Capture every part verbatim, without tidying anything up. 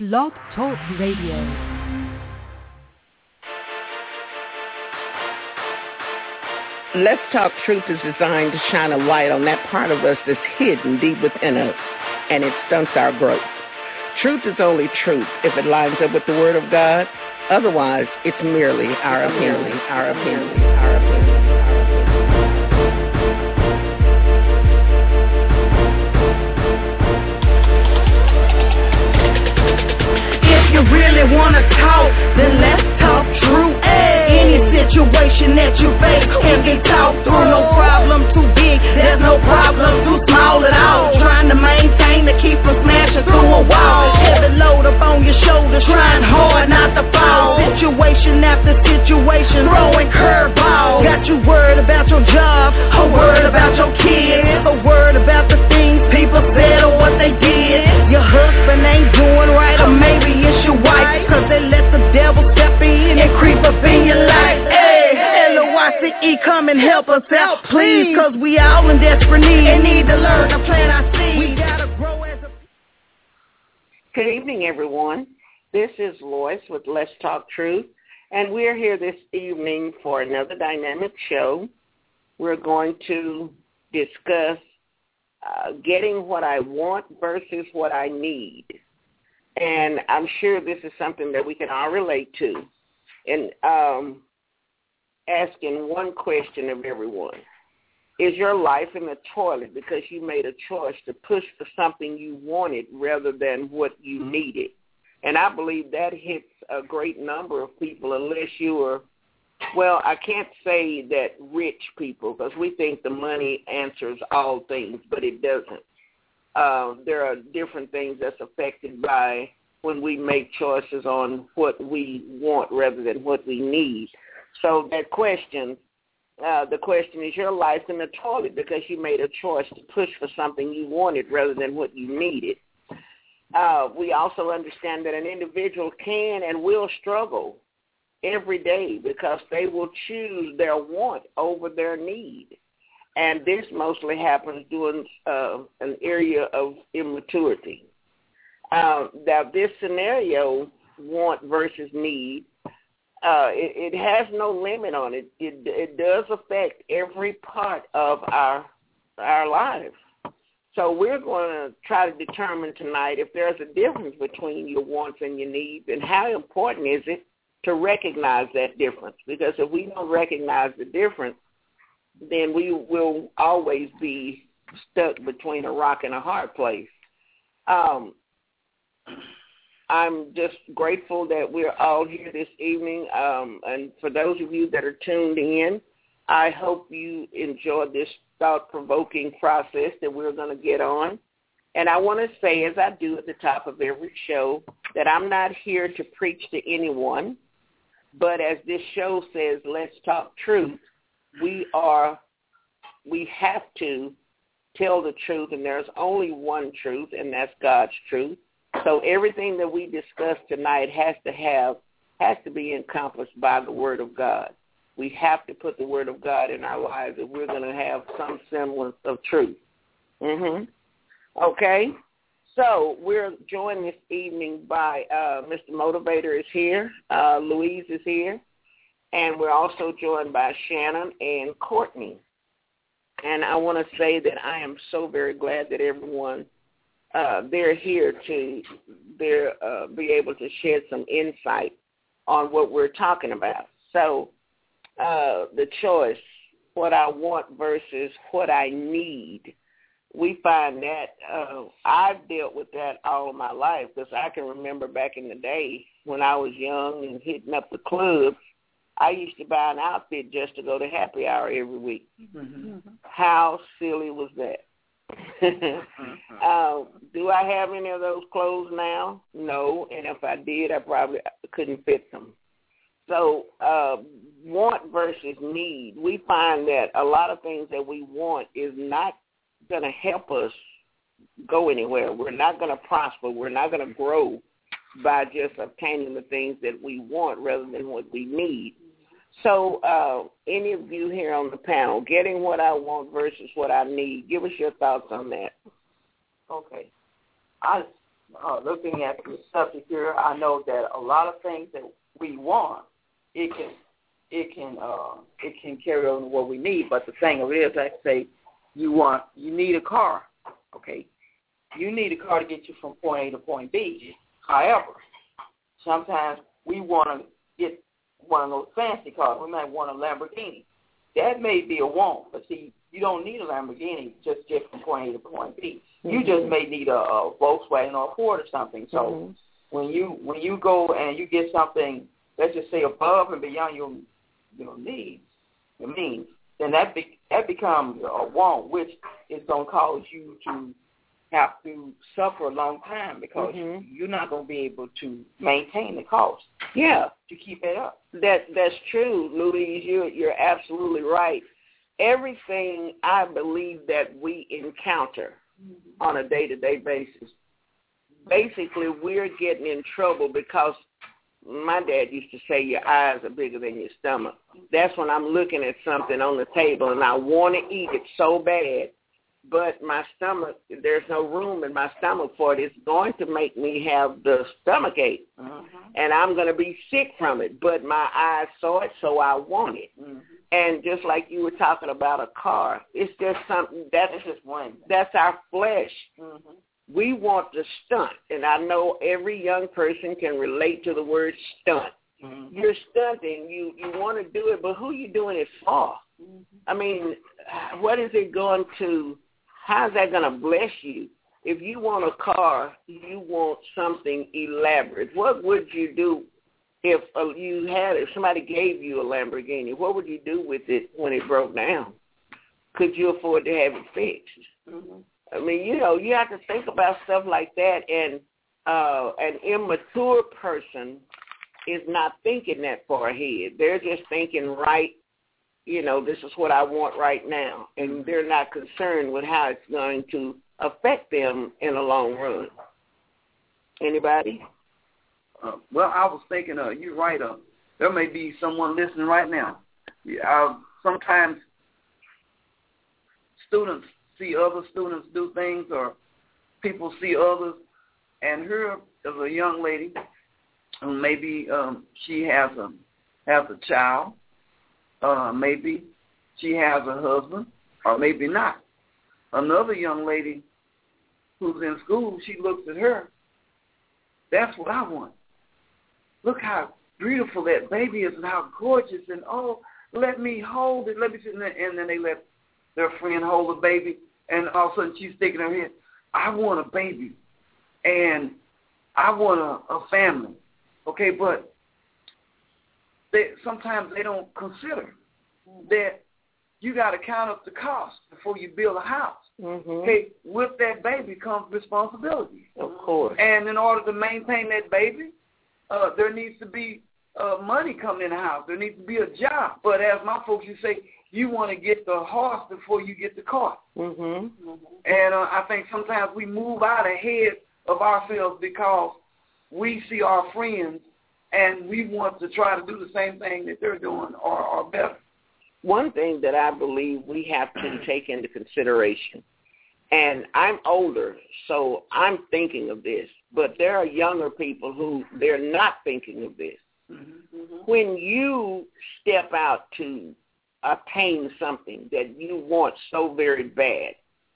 Blog Talk Radio. Let's Talk Truth is designed to shine a light on that part of us that's hidden deep within us, and it stunts our growth. Truth is only truth if it lines up with the Word of God. Otherwise, it's merely our opinion, our opinion, our opinion. If you really want to talk, then let's talk truth. Any situation that you face can be talked through. No problem too big, there's no problem too small at all. Trying to maintain to keep from smashing through a wall. Heavy load up on your shoulders, trying hard not to fall. Situation after situation, throwing curveballs. Got you worried about your job, or worried about your kids, or worried about the things people said or what they did. Your husband ain't doing right, or maybe it's your wife, cause they let the devil step in and creep up in your life. Hey, L O I C E, come and help us out, please, cause we all in desperate need and need to learn to plant our seeds. We gotta grow as a... Good evening, everyone. This is Lois with Let's Talk Truth, and we're here this evening for another dynamic show. We're going to discuss uh, getting what I want versus what I need. And I'm sure this is something that we can all relate to. And um, asking one question of everyone. Is your life in the toilet because you made a choice to push for something you wanted rather than what you needed? And I believe that hits a great number of people unless you are, well, I can't say that rich people because we think the money answers all things, but it doesn't. Uh, there are different things that's affected by when we make choices on what we want rather than what we need. So that question, uh, the question is, your life in the toilet because you made a choice to push for something you wanted rather than what you needed. Uh, we also understand that an individual can and will struggle every day because they will choose their want over their need. And this mostly happens during uh, an area of immaturity. Uh, now, this scenario, want versus need, uh, it, it has no limit on it. It. It does affect every part of our our lives. So we're going to try to determine tonight if there's a difference between your wants and your needs, and how important is it to recognize that difference? Because if we don't recognize the difference, then we will always be stuck between a rock and a hard place. Um, I'm just grateful that we're all here this evening. Um, and for those of you that are tuned in, I hope you enjoyed this thought-provoking process that we're going to get on. And I want to say, as I do at the top of every show, that I'm not here to preach to anyone, but as this show says, let's talk truth, we are, we have to tell the truth, and there's only one truth, and that's God's truth. So everything that we discuss tonight has to have, has to be encompassed by the Word of God. We have to put the Word of God in our lives if we're going to have some semblance of truth. Mm-hmm. Okay? So we're joined this evening by uh, Mister Motivator is here, uh, Louise is here, and we're also joined by Shannon and Courtney. And I want to say that I am so very glad that everyone, uh, they're here to they're, uh, be able to shed some insight on what we're talking about. So uh, the choice, what I want versus what I need, we find that uh, I've dealt with that all of my life because I can remember back in the day when I was young and hitting up the clubs, I used to buy an outfit just to go to happy hour every week. Mm-hmm. How silly was that? uh, do I have any of those clothes now? No, and if I did, I probably couldn't fit them. So uh, want versus need, we find that a lot of things that we want is not going to help us go anywhere. We're not going to prosper. We're not going to grow by just obtaining the things that we want rather than what we need. So uh, any of you here on the panel, getting what I want versus what I need, give us your thoughts on that. Okay. I uh, looking at the subject here, I know that a lot of things that we want, it can it can uh, it can carry on to what we need. But the thing of it is, like I say, you want you need a car, okay? You need a car to get you from point A to point B. However, sometimes we want to get one of those fancy cars. We might want a Lamborghini. That may be a want, but see, you don't need a Lamborghini just to get from point A to point B. Mm-hmm. You just may need a, a Volkswagen or a Ford or something. So mm-hmm. when you when you go and you get something, let's just say above and beyond your your needs, your means, then that be, that becomes a want, which is going to cause you to have to suffer a long time because mm-hmm. you're not going to be able to maintain the cost. Yeah, to keep it up. That that's true, Louise. You're you're absolutely right. Everything I believe that we encounter mm-hmm. on a day-to-day basis, basically we're getting in trouble because my dad used to say your eyes are bigger than your stomach. That's when I'm looking at something on the table and I want to eat it so bad, but my stomach, there's no room in my stomach for it. It's going to make me have the stomach ache, mm-hmm. and I'm going to be sick from it. But my eyes saw it, so I want it. Mm-hmm. And just like you were talking about a car, it's just something that's just one. That's our flesh. Mm-hmm. We want the stunt, and I know every young person can relate to the word stunt. Mm-hmm. You're stunting. You you want to do it, but who are you doing it for? Mm-hmm. I mean, what is it going to? How's that going to bless you? If you want a car, you want something elaborate. What would you do if uh, you had, if somebody gave you a Lamborghini? What would you do with it when it broke down? Could you afford to have it fixed? Mm-hmm. I mean, you know, you have to think about stuff like that, and uh, an immature person is not thinking that far ahead. They're just thinking right, you know, this is what I want right now, and they're not concerned with how it's going to affect them in the long run. Anybody? Uh, well, I was thinking, uh, you're right. Uh, there may be someone listening right now. Uh, sometimes students see other students do things, or people see others, and here is a young lady who maybe um, she has a has a child. Uh, maybe she has a husband, or maybe not. Another young lady who's in school, she looks at her. That's what I want. Look how beautiful that baby is and how gorgeous, and oh, let me hold it. Let me sit in there. And then they let their friend hold the baby, and all of a sudden she's thinking in her head, I want a baby, and I want a, a family. Okay, but They, sometimes they don't consider that you got to count up the cost before you build a house. Mm-hmm. Okay, with that baby comes responsibility. Of course. And in order to maintain that baby, uh, there needs to be uh, money coming in the house. There needs to be a job. But as my folks used to say, you want to get the horse before you get the cart. Mm-hmm. And uh, I think sometimes we move out ahead of ourselves because we see our friends and we want to try to do the same thing that they're doing or, or better. One thing that I believe we have to take into consideration, and I'm older, so I'm thinking of this, but there are younger people who they're not thinking of this. Mm-hmm. When you step out to obtain something that you want so very bad,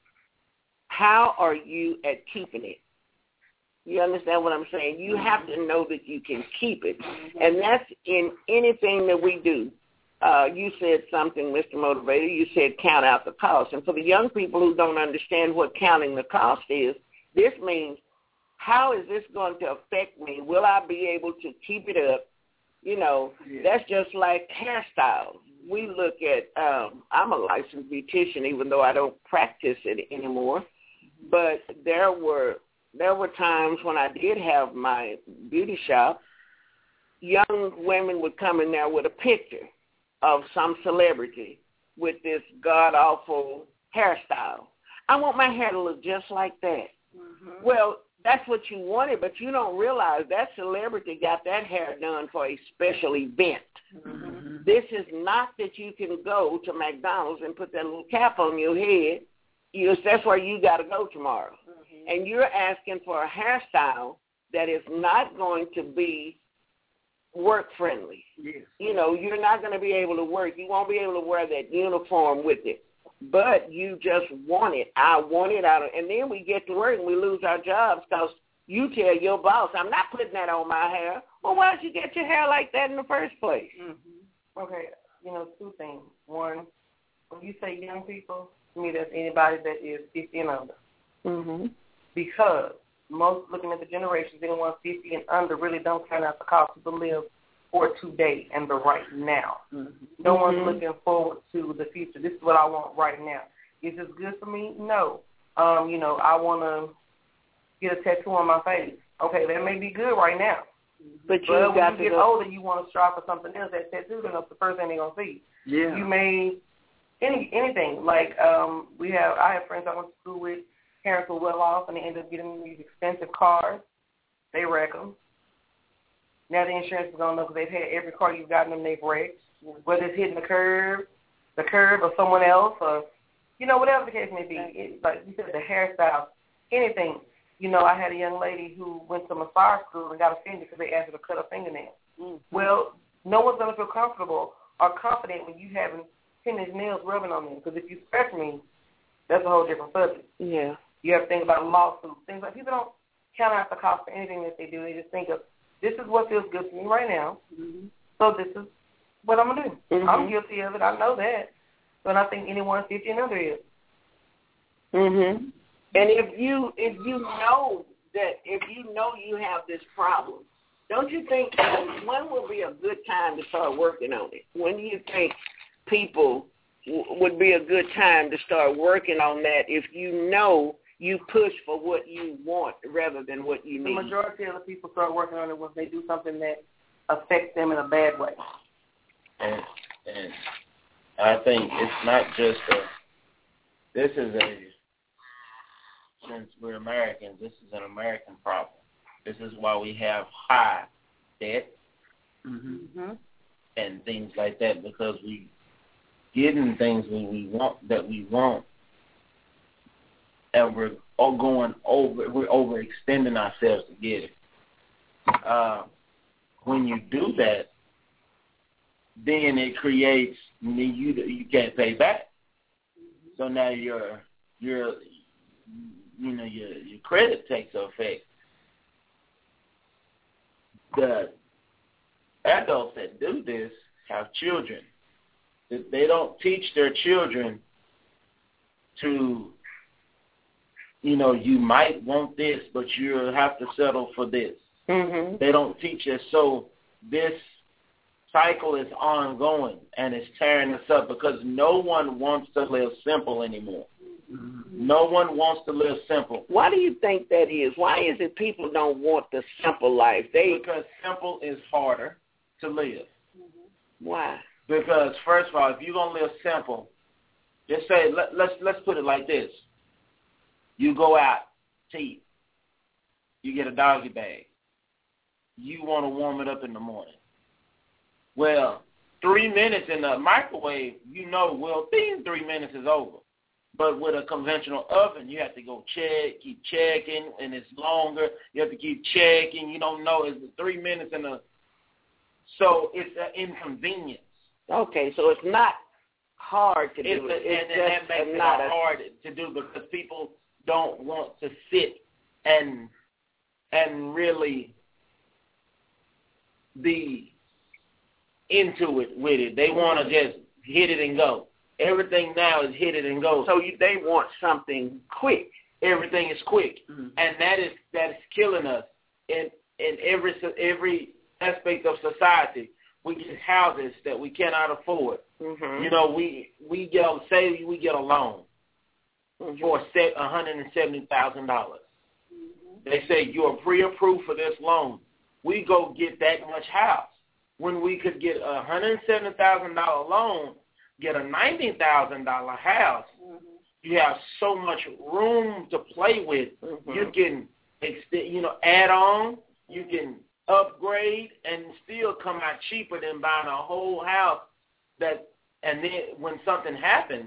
how are you at keeping it? You understand what I'm saying? You have to know that you can keep it. And that's in anything that we do. Uh, you said something, Mister Motivator. You said count out the cost. And for the young people who don't understand what counting the cost is, this means how is this going to affect me? Will I be able to keep it up? You know, yeah. That's just like hairstyles. We look at, um, I'm a licensed beautician, even though I don't practice it anymore. But there were There were times when I did have my beauty shop, young women would come in there with a picture of some celebrity with this god-awful hairstyle. I want my hair to look just like that. Mm-hmm. Well, that's what you wanted, but you don't realize that celebrity got that hair done for a special event. Mm-hmm. This is not that you can go to McDonald's and put that little cap on your head. You, that's where you got to go tomorrow. Mm-hmm. and you're asking for a hairstyle that is not going to be work friendly. Yes. You know, you're not going to be able to work. You won't be able to wear that uniform with it. But you just want it. I want it out of, and then we get to work and we lose our jobs because you tell your boss, I'm not putting that on my hair. Well, why did you get your hair like that in the first place? Mm-hmm. Okay, you know, two things. One, when you say young people, to me that's anybody that is fifty and under. Mm-hmm. Because most, looking at the generations, anyone fifty and under really don't count out the cost to live for today and the right now. Mm-hmm. No mm-hmm. one's looking forward to the future. This is what I want right now. Is this good for me? No. Um, you know, I want to get a tattoo on my face. Okay, that may be good right now. But, you but got when you to get go. older, you want to strive for something else. That tattoo is the first thing they're going to see. Yeah. You may, any anything. Like um, we have, I have friends I went to school with, parents were well off, and they end up getting these expensive cars. They wreck them. Now the insurance is going to know because they've had every car you've gotten them, they've wrecked. Whether it's hitting the curb, the curb or someone else, or, you know, whatever the case may be. It, like you said, the hairstyle, anything. You know, I had a young lady who went to massage school and got offended because they asked her to cut her fingernails. Mm-hmm. Well, no one's going to feel comfortable or confident when you having finished nails rubbing on them. Because if you scratch me, that's a whole different subject. Yeah. You have to think about lawsuits, things like people don't count out the cost for anything that they do. They just think of, this is what feels good for me right now, mm-hmm. so this is what I'm going to do. Mm-hmm. I'm guilty of it. I know that. But I think anyone fifty and under is. Mm-hmm. And if you if you know that if you know you have this problem, don't you think when will be a good time to start working on it? When do you think people w- would be a good time to start working on that if you know you push for what you want rather than what you need? The majority of the people start working on it once they do something that affects them in a bad way. And, and I think it's not just a, this is a, since we're Americans, this is an American problem. This is why we have high debt mm-hmm. and things like that, because we getting things we, we want that we want, and we're all going over, we're overextending ourselves to get it. Uh, when you do that, then it creates you you can't pay back. So now your your you know your your credit takes effect. The adults that do this have children. They don't teach their children to, you know, you might want this, but you'll have to settle for this. Mm-hmm. They don't teach us. So this cycle is ongoing, and it's tearing us up because no one wants to live simple anymore. Mm-hmm. No one wants to live simple. Why do you think that is? Why is it people don't want the simple life? They Because simple is harder to live. Mm-hmm. Why? Because, first of all, if you're going to live simple, just say, let, let's let's put it like this. You go out to eat. You get a doggy bag. You want to warm it up in the morning. Well, three minutes in the microwave, you know, well, in three minutes is over. But with a conventional oven, you have to go check, keep checking, and it's longer. You have to keep checking. You don't know, is it three minutes in the... So it's an inconvenience. Okay, so it's not hard to do it's it. A, it's and, and that makes it not a, hard to do because people don't want to sit and and really be into it with it. They want to just hit it and go. Everything now is hit it and go. So you, they want something quick. Everything is quick, mm-hmm. and that is that is killing us in in every every aspect of society. We get houses that we cannot afford. Mm-hmm. You know, we we get say we get a loan mm-hmm. for one hundred and seventy thousand dollars. Mm-hmm. They say you are pre-approved for this loan. We go get that much house when we could get a one hundred and seventy thousand dollar loan, get a ninety thousand dollar house. Mm-hmm. You have so much room to play with. Mm-hmm. You can extend, you know, add on. You can upgrade and still come out cheaper than buying a whole house. That and then when something happens,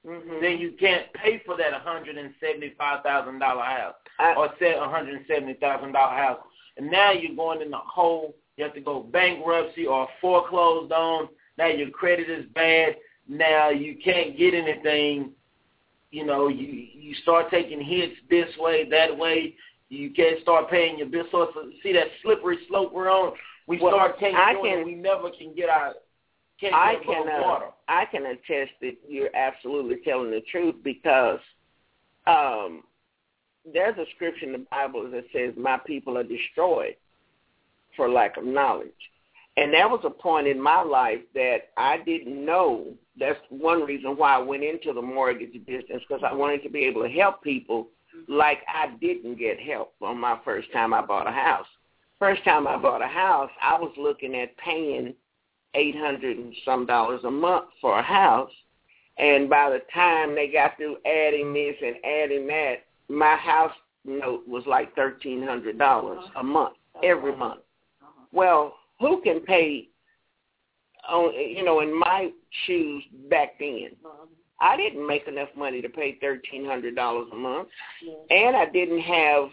mm-hmm. then you can't pay for that one hundred seventy-five thousand dollars house I, or set one hundred seventy thousand dollars house. And now you're going in the hole. You have to go bankruptcy or foreclosed on. Now your credit is bad. Now you can't get anything. You know, you you start taking hits this way, that way. You can't start paying your bills. So see that slippery slope we're on. We well, start taking I can, and we never can get our can't I get can uh, water. I can attest that you're absolutely telling the truth because um, there's a scripture in the Bible that says, "My people are destroyed for lack of knowledge," and there was a point in my life that I didn't know. That's one reason why I went into the mortgage business, because I wanted to be able to help people like I didn't get help on my first time I bought a house. First time I bought a house, I was looking at paying eight hundred and some dollars a month for a house, and by the time they got through adding this and adding that, my house note was like thirteen hundred dollars a month, every month. Well, who can pay, on, you know, in my shoes back then? I didn't make enough money to pay thirteen hundred dollars a month, and I didn't have,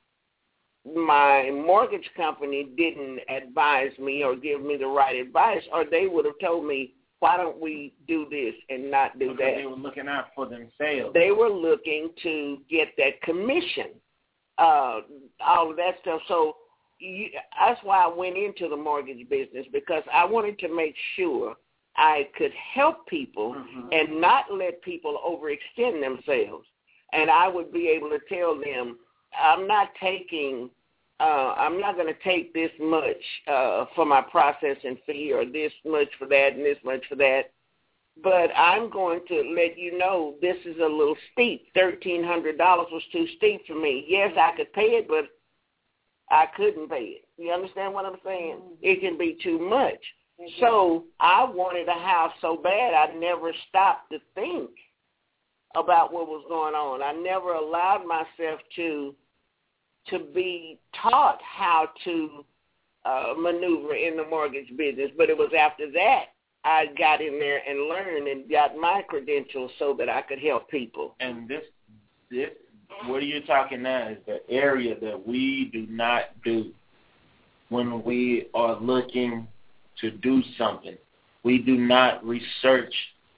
my mortgage company didn't advise me or give me the right advice, or they would have told me, why don't we do this and not do because that? They were looking out for themselves. They were looking to get that commission, uh, all of that stuff. So you, that's why I went into the mortgage business, because I wanted to make sure I could help people mm-hmm. and not let people overextend themselves. And I would be able to tell them, I'm not taking, uh, I'm not going to take this much uh, for my processing fee or this much for that and this much for that. But I'm going to let you know this is a little steep. thirteen hundred dollars was too steep for me. Yes, I could pay it, but I couldn't pay it. You understand what I'm saying? It can be too much. So I wanted a house so bad I never stopped to think about what was going on. I never allowed myself to to be taught how to uh, maneuver in the mortgage business. But it was after that I got in there and learned and got my credentials so that I could help people. And this, this, what are you talking now is the area that we do not do when we are looking to do something. We do not research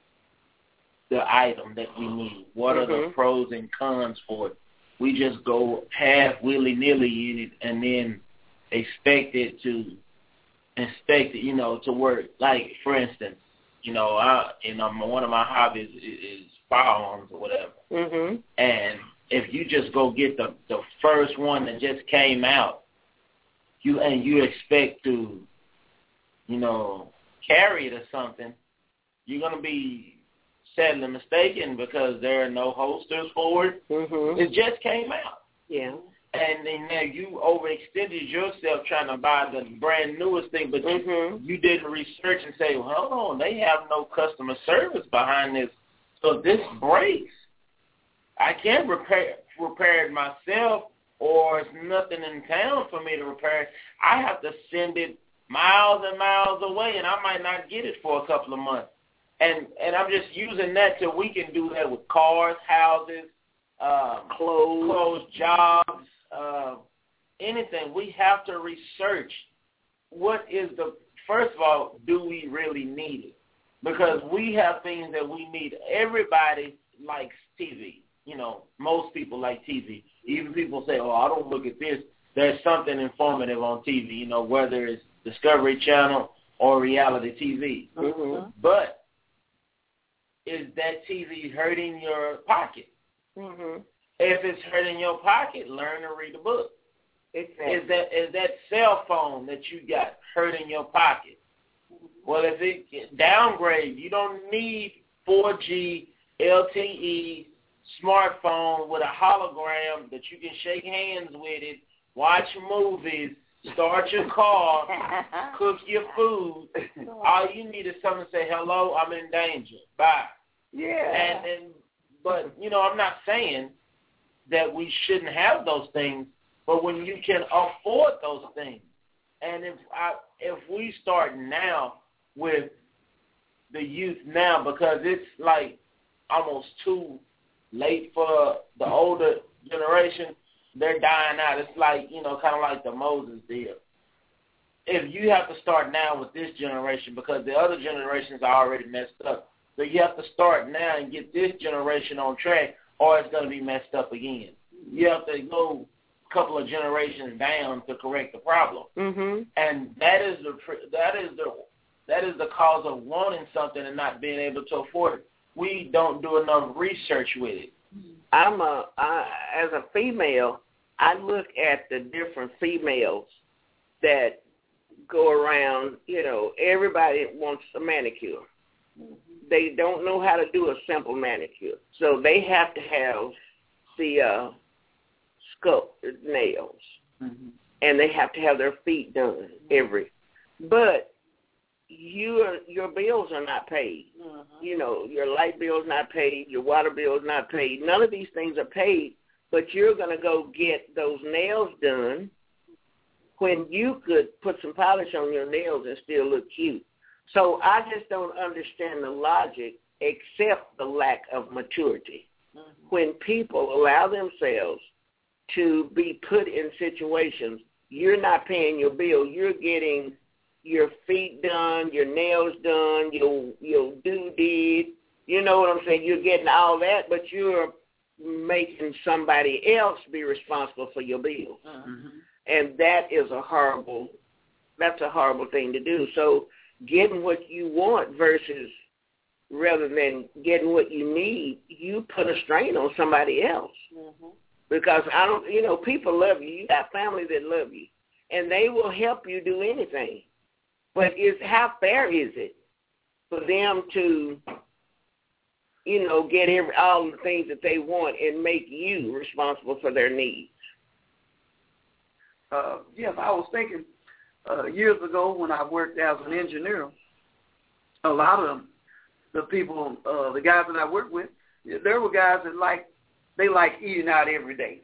the item that we need. What mm-hmm. are the pros and cons for it? We just go half willy-nilly in it and then expect it to expect it, you know, to work. Like, for instance, you know, I, you know, one of my hobbies is, is firearms or whatever. Mm-hmm. And if you just go get the the first one that just came out, you and you expect to, you know, carry it or something, you're gonna be sadly mistaken because there are no holsters for it. Mm-hmm. It just came out. Yeah. And then now you overextended yourself trying to buy the brand newest thing, but mm-hmm. you, you didn't research and say, well, hold on, they have no customer service behind this. So this breaks. I can't repair, repair it myself, or it's nothing in town for me to repair it. I have to send it miles and miles away, and I might not get it for a couple of months. And and I'm just using that till we can do that with cars, houses, um, clothes, clothes, jobs, uh, anything. We have to research what is the, first of all, do we really need it? Because we have things that we need. Everybody likes T V. You know, most people like T V. Even people say, oh, I don't look at this. There's something informative on T V, you know, whether it's Discovery Channel or reality T V. Mm-hmm. But is that T V hurting your pocket? Mm-hmm. If it's hurting your pocket, learn to read a book. Exactly. Is that is that cell phone that you got hurting your pocket? Well, if it downgrade, you don't need four G L T E smartphone with a hologram that you can shake hands with it, watch movies, start your car, cook your food. All you need is someone to say, hello, I'm in danger. Bye. Yeah. And, and but, you know, I'm not saying that we shouldn't have those things, but when you can afford those things, and if I, if we start now with the youth now, because it's like almost too late for the older generation. They're dying out. It's like, you know, kind of like the Moses deal. If you have to start now with this generation because the other generations are already messed up, so you have to start now and get this generation on track, or it's going to be messed up again. You have to go a couple of generations down to correct the problem, mm-hmm. and that is the that is the that is the cause of wanting something and not being able to afford it. We don't do enough research with it. I'm a I, as a female, I look at the different females that go around. You know, everybody wants a manicure. They don't know how to do a simple manicure, so they have to have the uh, sculpted nails, mm-hmm. and they have to have their feet done every. But your your bills are not paid. Mm-hmm. You know, your light bill's not paid, your water bill's not paid. None of these things are paid, but you're going to go get those nails done when you could put some polish on your nails and still look cute. So I just don't understand the logic except the lack of maturity. Mm-hmm. When people allow themselves to be put in situations, you're not paying your bill, you're getting your feet done, your nails done, your your due deed, you know what I'm saying? You're getting all that, but you're making somebody else be responsible for your bill. Mm-hmm. And that is a horrible, that's a horrible thing to do. So getting what you want versus rather than getting what you need, you put a strain on somebody else. Mm-hmm. Because I don't, you know, people love you. You got family that love you, and they will help you do anything. But is how fair is it for them to, you know, get every all the things that they want and make you responsible for their needs? Uh, yes, I was thinking uh, years ago when I worked as an engineer, a lot of them, the people, uh, the guys that I worked with, there were guys that like, they like eating out every day.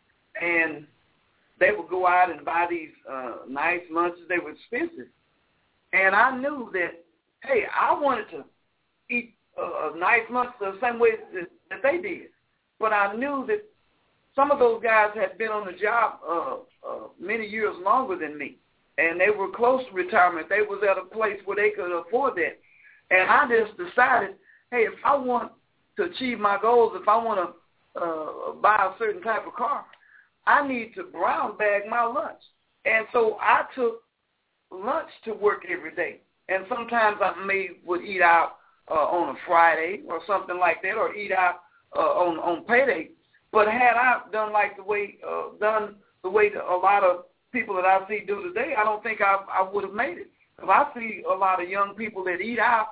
And they would go out and buy these uh, nice lunches. They were expensive. And I knew that, hey, I wanted to eat a, a nice lunch the same way that, that they did. But I knew that some of those guys had been on the job uh, uh, many years longer than me. And they were close to retirement. They was at a place where they could afford that. And I just decided, hey, if I want to achieve my goals, if I want to uh, buy a certain type of car, I need to brown bag my lunch. And so I took lunch to work every day. And sometimes I may would eat out uh, on a Friday or something like that, or eat out uh, on on payday. But had I done like the way uh, done the way that a lot of people that I see do today, I don't think I I would have made it. Because I see a lot of young people that eat out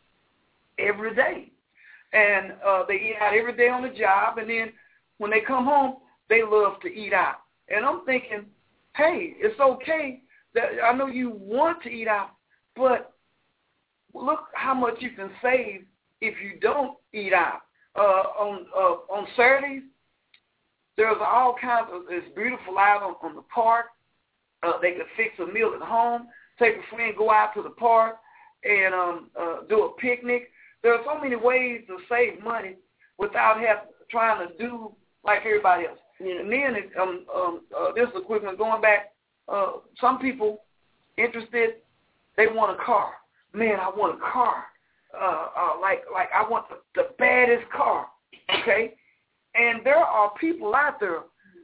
every day, and uh, they eat out every day on the job, and then when they come home, they love to eat out. And I'm thinking, hey, it's okay that I know you want to eat out, but look how much you can save if you don't eat out. Uh, on uh, on Saturdays, there's all kinds of, it's beautiful out on, on the park. Uh, they could fix a meal at home, take a friend, go out to the park, and um, uh, do a picnic. There are so many ways to save money without have, trying to do like everybody else. And then it, um, um, uh, this is a quick one. Going back, uh, some people interested, they want a car. Man, I want a car. Uh, uh, like like I want the, the baddest car, okay? And there are people out there,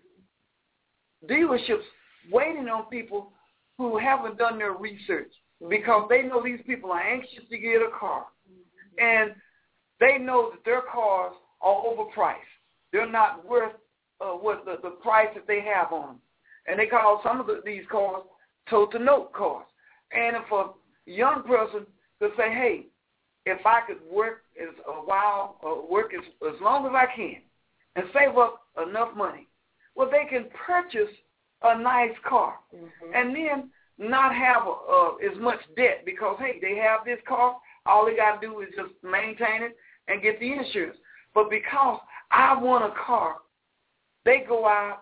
dealerships, waiting on people who haven't done their research because they know these people are anxious to get a car. And they know that their cars are overpriced. They're not worth uh, what the, the price that they have on them. And they call some of the, these cars toe-to-note cars. And if a young person could say, hey, if I could work as a while, or work as, as long as I can and save up enough money, well, they can purchase a nice car mm-hmm. and then not have a, uh, as much debt because, hey, they have this car, all they got to do is just maintain it and get the insurance. But because I want a car, they go out,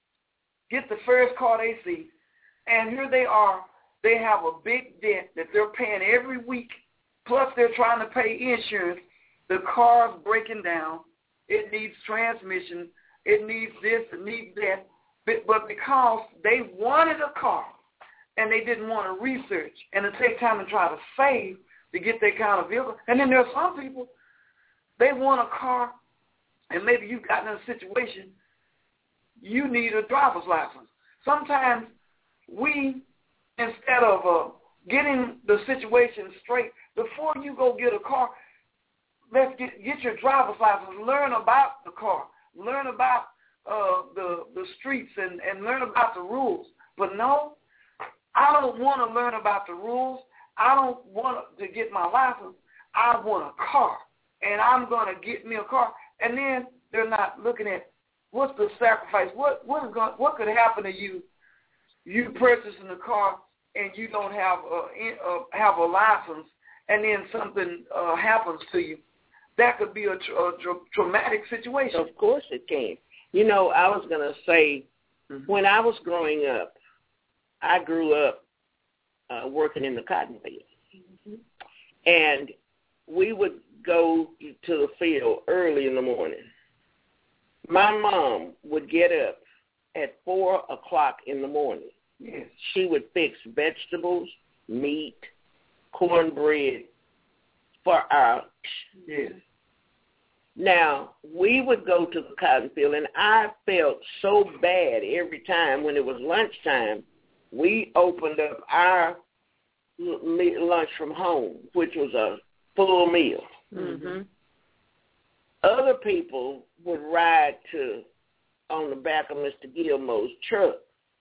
get the first car they see, and here they are. They have a big debt that they're paying every week, plus they're trying to pay insurance, the car's breaking down. It needs transmission. It needs this. It needs that. But, but because they wanted a car and they didn't want to research and to take time and try to save to get that kind of vehicle. And then there are some people, they want a car, and maybe you've gotten in a situation, you need a driver's license. Sometimes we, instead of uh, getting the situation straight, before you go get a car, let's get, get your driver's license, learn about the car, learn about uh, the, the streets, and, and learn about the rules. But no, I don't want to learn about the rules. I don't want to get my license. I want a car, and I'm going to get me a car. And then they're not looking at what's the sacrifice. What what is going? What could happen to you? You purchasing a car and you don't have a uh, have a license, and then something uh, happens to you. That could be a, tra- a tra- traumatic situation. Of course it can. You know, I was going to say, mm-hmm. when I was growing up, I grew up uh, working in the cotton field. Mm-hmm. And we would go to the field early in the morning. My mom would get up at four o'clock in the morning. Yes. She would fix vegetables, meat, cornbread for our yes. Now, we would go to the cotton field, and I felt so bad every time when it was lunchtime. We opened up our lunch from home, which was a full meal. Mm-hmm. Other people would ride to on the back of Mister Gilmore's truck,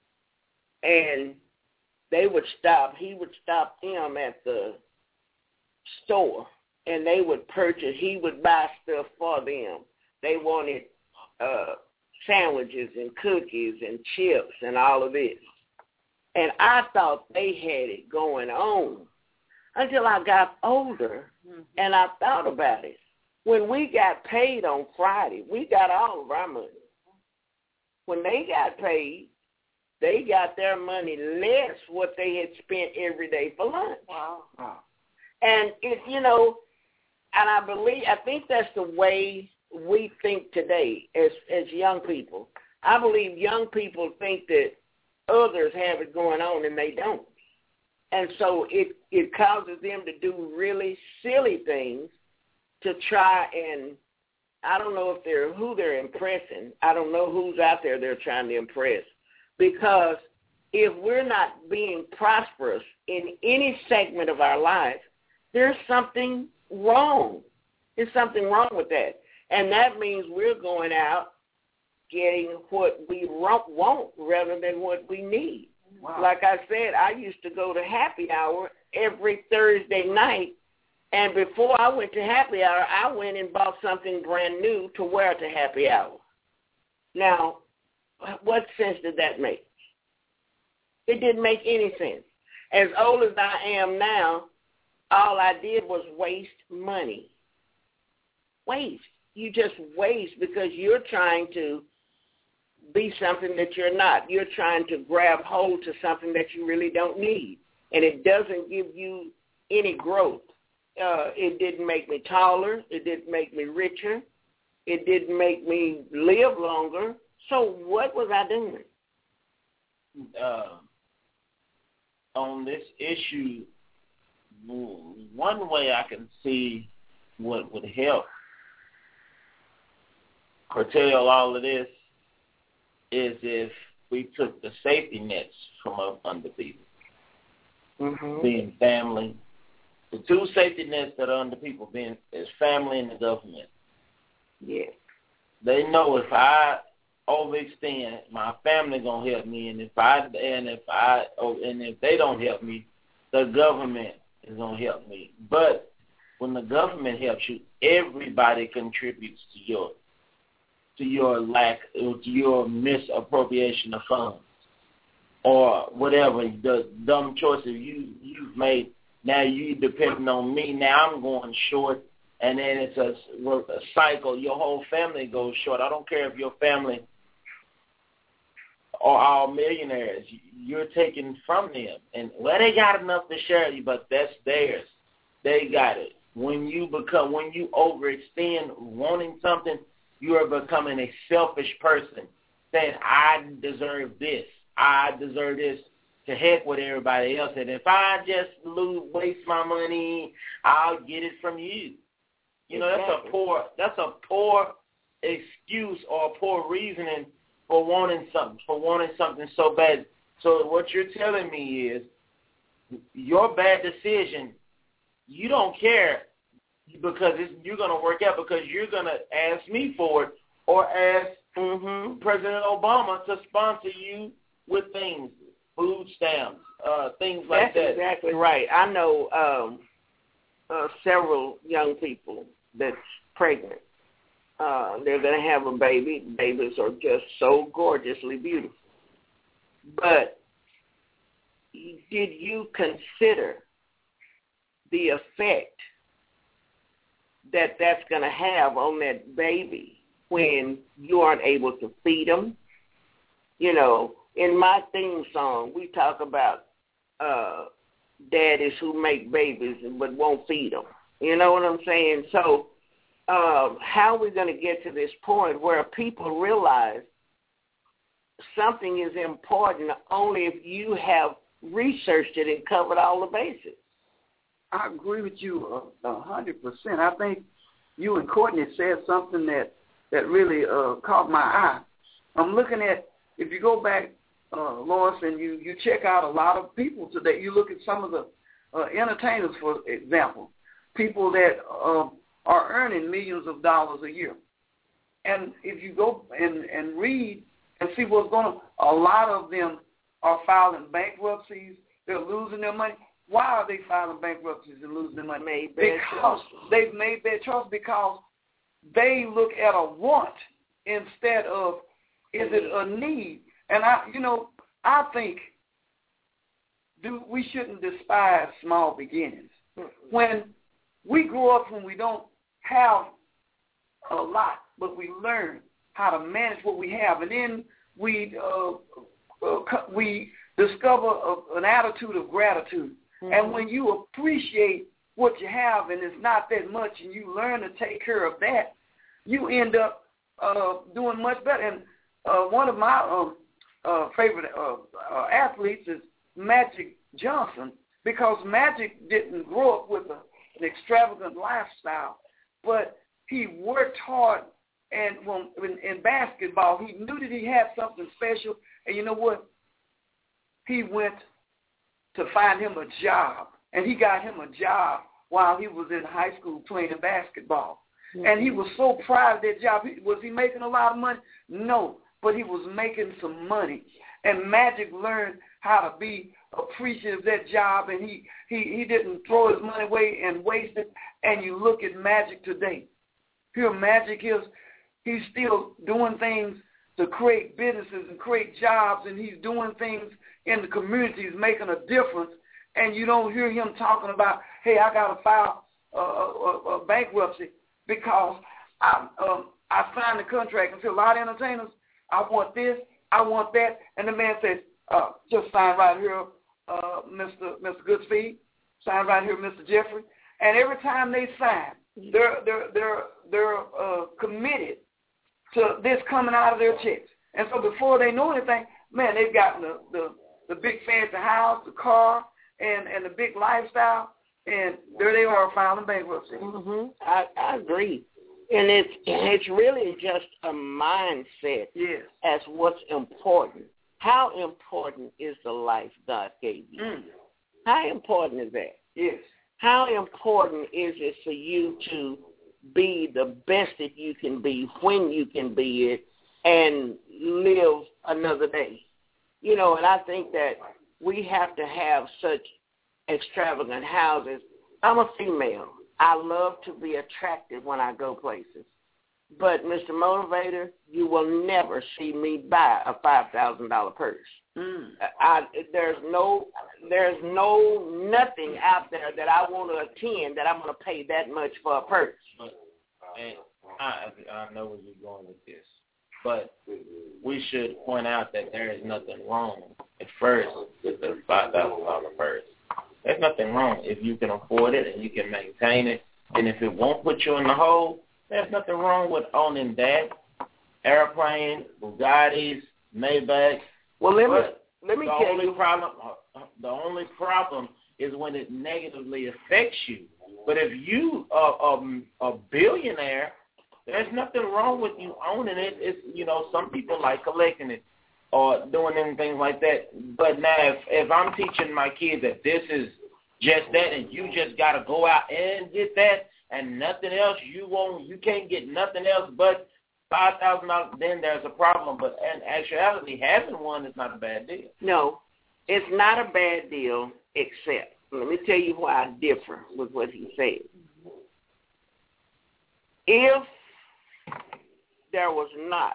and they would stop. He would stop them at the store, and they would purchase. He would buy stuff for them. They wanted uh, sandwiches and cookies and chips and all of this. And I thought they had it going on until I got older, mm-hmm. and I thought about it. When we got paid on Friday, we got all of our money. When they got paid, they got their money less what they had spent every day for lunch. Wow. wow. And, it, you know, and I believe, I think that's the way we think today as as young people. I believe young people think that others have it going on and they don't. And so it, it causes them to do really silly things to try and, I don't know if they're who they're impressing. I don't know who's out there they're trying to impress. Because if we're not being prosperous in any segment of our life, there's something wrong. There's something wrong with that. And that means we're going out getting what we want rather than what we need. Wow. Like I said, I used to go to happy hour every Thursday night, and before I went to happy hour, I went and bought something brand new to wear to happy hour. Now, what sense did that make? It didn't make any sense. As old as I am now, all I did was waste money. Waste. You just waste because you're trying to be something that you're not. You're trying to grab hold to something that you really don't need, and it doesn't give you any growth. Uh, it didn't make me taller. It didn't make me richer. It didn't make me live longer. So what was I doing? Uh, on this issue, one way I can see what would help curtail all of this is if we took the safety nets from up under people, mm-hmm. being family. The two safety nets that are under people being is family and the government. Yeah. They know if I overextend, my family gonna help me, and if I and if I oh, and if they don't help me, the government is gonna help me. But when the government helps you, everybody contributes to your to your lack or to your misappropriation of funds or whatever the dumb choices you you've made. Now you depending on me. Now I'm going short, and then it's a, a cycle. Your whole family goes short. I don't care if your family are all millionaires. You're taking from them, and well, they got enough to share you, but that's theirs. They got it. when you become, when you overextend wanting something, you are becoming a selfish person, saying, I deserve this, I deserve this, to heck with everybody else. And if I just lose, waste my money, I'll get it from you. You know, exactly. that's a poor, that's a poor excuse or poor reasoning for wanting something, for wanting something so bad. So what you're telling me is your bad decision, you don't care because it's, you're going to work out because you're going to ask me for it or ask mm-hmm. President Obama to sponsor you with things, food stamps, uh, things like that's that. That's exactly right. I know um, uh, several young people that's pregnant. Uh, they're going to have a baby. Babies are just so gorgeously beautiful. But did you consider the effect that that's going to have on that baby when you aren't able to feed them? You know, in my theme song, we talk about uh, daddies who make babies but won't feed them. You know what I'm saying? So uh, how are we going to get to this point where people realize something is important only if you have researched it and covered all the bases? I agree with you a, a hundred percent. I think you and Courtney said something that, that really uh, caught my eye. I'm looking at, if you go back, uh, Lois, and you, you check out a lot of people today, you look at some of the uh, entertainers, for example, people that uh, are earning millions of dollars a year. And if you go and, and read and see what's going on, a lot of them are filing bankruptcies. They're losing their money. Why are they filing bankruptcies and losing their money? Made because they've made bad choices because they look at a want instead of is it a need. And, I, you know, I think do, we shouldn't despise small beginnings. When we grow up when we don't have a lot, but we learn how to manage what we have, and then we uh, uh, we discover a, an attitude of gratitude. Mm-hmm. And when you appreciate what you have and it's not that much and you learn to take care of that, you end up uh, doing much better. And uh, one of my um, uh, favorite uh, uh, athletes is Magic Johnson, because Magic didn't grow up with a, an extravagant lifestyle, but he worked hard. And when, when in basketball, he knew that he had something special. And you know what? He went to find him a job, and he got him a job while he was in high school playing basketball. Mm-hmm. And he was so proud of that job. Was he making a lot of money? No, but he was making some money. And Magic learned how to be appreciative of that job, and he, he, he didn't throw his money away and waste it. And you look at Magic today. Here Magic is, he's still doing things to create businesses and create jobs, and he's doing things in the communities, making a difference. And you don't hear him talking about, hey, I got to file a, a, a bankruptcy because I, um, I signed the contract. And so a lot of entertainers, I want this, I want that. And the man says, uh, just sign right here, uh, Mister Mister Goodspeed, sign right here, Mister Jeffrey. And every time they sign, they're they're they're they're uh, committed to this coming out of their checks. And so before they know anything, man, they've gotten the the, the big fancy house, the car, and, and the big lifestyle, and there they are filing bankruptcy. Mm-hmm. I, I agree. And it's it's really just a mindset yes. as what's important. How important is the life God gave you? Mm. How important is that? Yes. How important is it for you to be the best that you can be when you can be it and live another day? You know, and I think that we have to have such extravagant houses. I'm a female. I love to be attractive when I go places. But, Mister Motivator, you will never see me buy a five thousand dollars purse. Mm. I, there's no, there's no nothing out there that I want to attend that I'm going to pay that much for a purse. But, and I, I know where you're going with this, but we should point out that there is nothing wrong at first with the five thousand dollars purse. There's nothing wrong if you can afford it and you can maintain it and if it won't put you in the hole, there's nothing wrong with owning that. Airplane, Bugattis, Maybachs. Well, let me let me the tell only you. Problem, the only problem is when it negatively affects you. But if you are um, a billionaire, there's nothing wrong with you owning it. It's, you know, some people like collecting it or doing anything like that. But now if, if I'm teaching my kids that this is just that and you just got to go out and get that and nothing else, you won't, you can't get nothing else but five thousand dollars, then there's a problem. But in actuality, having one is not a bad deal. No, it's not a bad deal, except, let me tell you why I differ with what he said. If there was not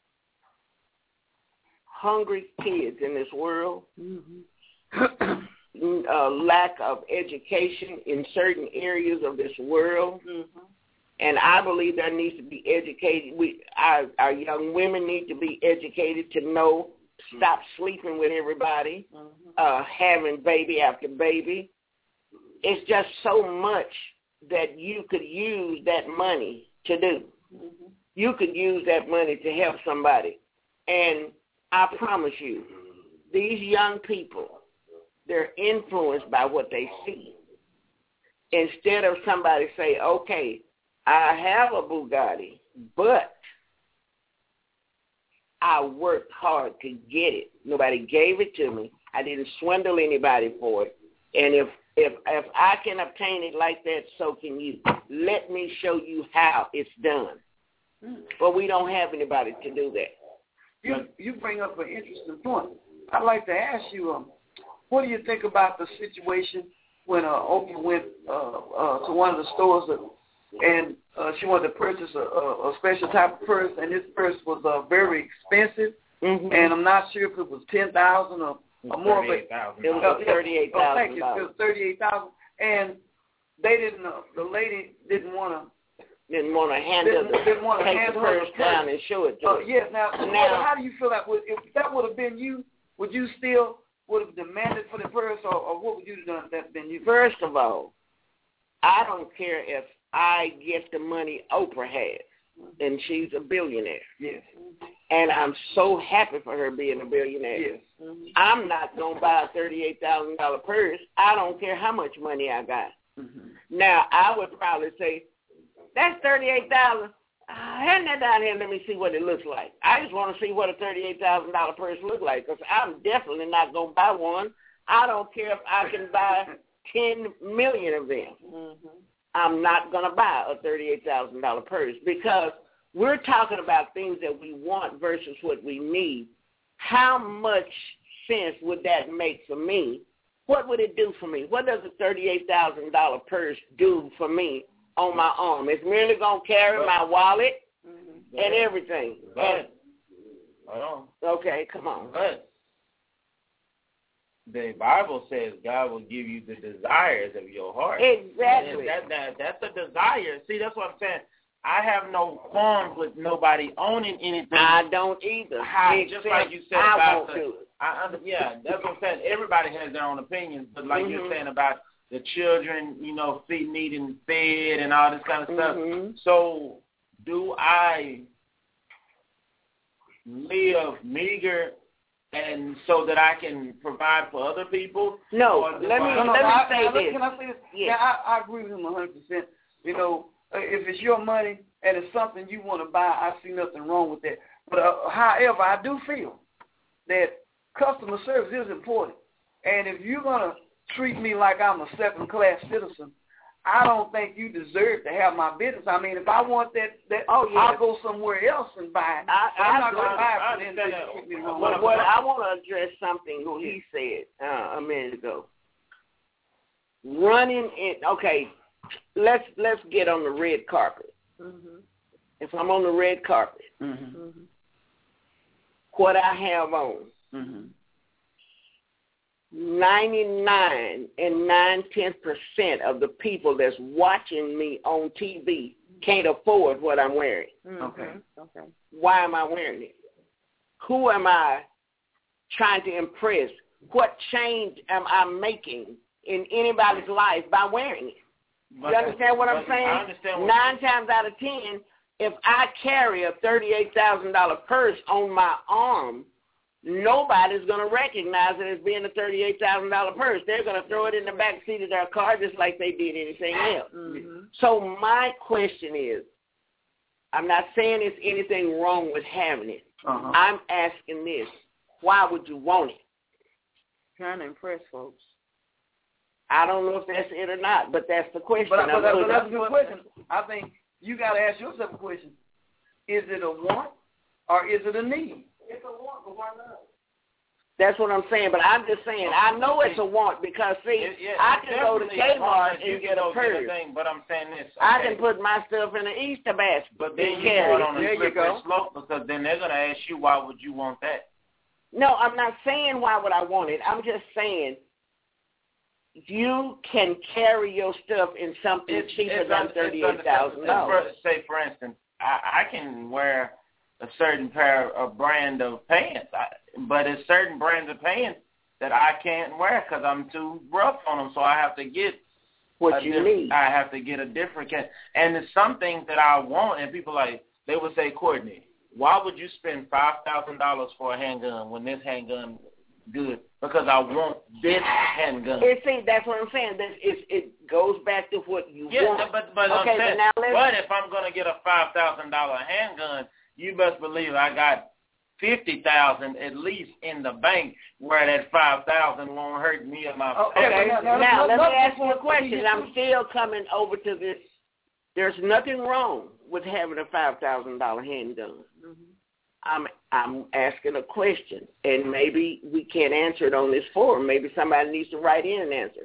hungry kids in this world, mm-hmm. uh, lack of education in certain areas of this world, mm-hmm. and I believe there needs to be educated. We, our, our young women need to be educated to know, stop sleeping with everybody, mm-hmm. uh, having baby after baby. It's just so much that you could use that money to do. Mm-hmm. You could use that money to help somebody. And I promise you, these young people, they're influenced by what they see. Instead of somebody say, okay, I have a Bugatti, but I worked hard to get it. Nobody gave it to me. I didn't swindle anybody for it. And if if if I can obtain it like that, so can you. Let me show you how it's done. Mm. But we don't have anybody to do that. You you bring up an interesting point. I'd like to ask you, um, what do you think about the situation when uh, Oprah went uh, uh, to one of the stores that, and uh, she wanted to purchase a, a, a special type of purse, and this purse was uh, very expensive, mm-hmm. and I'm not sure if it was ten thousand or, or more. Thirty-eight thousand. It was thirty-eight thousand. Oh, thank you. It was thirty-eight thousand, and they didn't. Uh, the lady didn't want to. Didn't want to handle didn't, the, didn't want to take handle the purse down and show it to uh, her. Yes. Now, now, how do you feel that? Would, if that would have been you, would you still would have demanded for the purse, or, or what would you have done if that had been you? First of all, I don't care if I get the money Oprah has, and she's a billionaire. Yes. And I'm so happy for her being a billionaire. Yes. Mm-hmm. I'm not going to buy a thirty-eight thousand dollars purse. I don't care how much money I got. Mm-hmm. Now, I would probably say, that's thirty-eight thousand dollars. Uh, hand that down here and let me see what it looks like. I just want to see what a thirty-eight thousand dollars purse looks like, because I'm definitely not going to buy one. I don't care if I can buy ten million of them. Mm-hmm. I'm not going to buy a thirty-eight thousand dollars purse, because we're talking about things that we want versus what we need. How much sense would that make for me? What would it do for me? What does a thirty-eight thousand dollars purse do for me on my arm? It's merely going to carry but, my wallet mm-hmm. and everything. But, and, hold on. Okay, come on. But the Bible says God will give you the desires of your heart. Exactly. That, that, that's a desire. See, that's what I'm saying. I have no qualms with nobody owning anything. I don't either. How, just like you said I about won't the, do it. I under, yeah, that's what I'm saying. Everybody has their own opinions, but like mm-hmm. you're saying about the children, you know, feed, needing fed and all this kind of stuff. Mm-hmm. So do I live meager and so that I can provide for other people? No, let me, no, no, let me I, say I, this. Can I say this? Yes. Yeah, I, I agree with him one hundred percent. You know, if it's your money and it's something you want to buy, I see nothing wrong with that. But uh, however, I do feel that customer service is important. And if you're going to treat me like I'm a second-class citizen, I don't think you deserve to have my business. I mean, if I want that, that oh, yeah. I'll go somewhere else and buy it. I, I'm I, not going to buy I, it for them to treat me the wrong way. way. Well, I want to address something he said uh, a minute ago. Running in, okay, let's let's get on the red carpet. Mm-hmm. If I'm on the red carpet, mm-hmm. what I have on, mm-hmm. ninety-nine and nine-tenths percent of the people that's watching me on T V can't afford what I'm wearing. Mm-hmm. Okay. Okay. Why am I wearing it? Who am I trying to impress? What change am I making in anybody's life by wearing it? You understand what I'm saying? I understand what Nine times out of ten, if I carry a thirty-eight thousand dollars purse on my arm, nobody's going to recognize it as being a thirty-eight thousand dollars purse. They're going to throw it in the back seat of their car just like they did anything else. Mm-hmm. So my question is, I'm not saying there's anything wrong with having it. Uh-huh. I'm asking this. Why would you want it? Trying to impress folks. I don't know if that's it or not, but that's the question. But, but, but, but that's a putting. good question. I think you got to ask yourself a question. Is it a want or is it a need? It's a want, but why not? That's what I'm saying, but I'm just saying, I know it's a want because, see, It- yeah, I it's can go to definitely a want Kmart that you and get a go purse. thing, but I'm saying this. I okay, can put my stuff in an Easter basket. But then and you're carry going it. on a There you slippery go. slope because then they're going to ask you, why would you want that? No, I'm not saying why would I want it. I'm just saying you can carry your stuff in something It's, cheaper it's than under- thirty-eight thousand it's dollars. under- Say, for instance, I, I can wear a certain pair of brand of pants, I, but it's certain brands of pants that I can't wear because I'm too rough on them, so I have to get What a you diff- need. I have to get a different kind. And there's some things that I want, and people like, they would say, Courtney, why would you spend five thousand dollars for a handgun when this handgun good? Because I want this handgun. And see, that's what I'm saying. That it, it goes back to what you Yeah, want. but but okay, I'm saying, but now let's, but if I'm gonna get a five thousand dollar handgun, you best believe I got fifty thousand at least in the bank where that five thousand won't hurt me or my Oh, Okay, now, now, now let- let me let- ask you a let- question. I'm still coming over to this. There's nothing wrong with having a five thousand dollars handgun. Mm-hmm. I'm I'm asking a question, and maybe we can't answer it on this forum. Maybe somebody needs to write in and answer.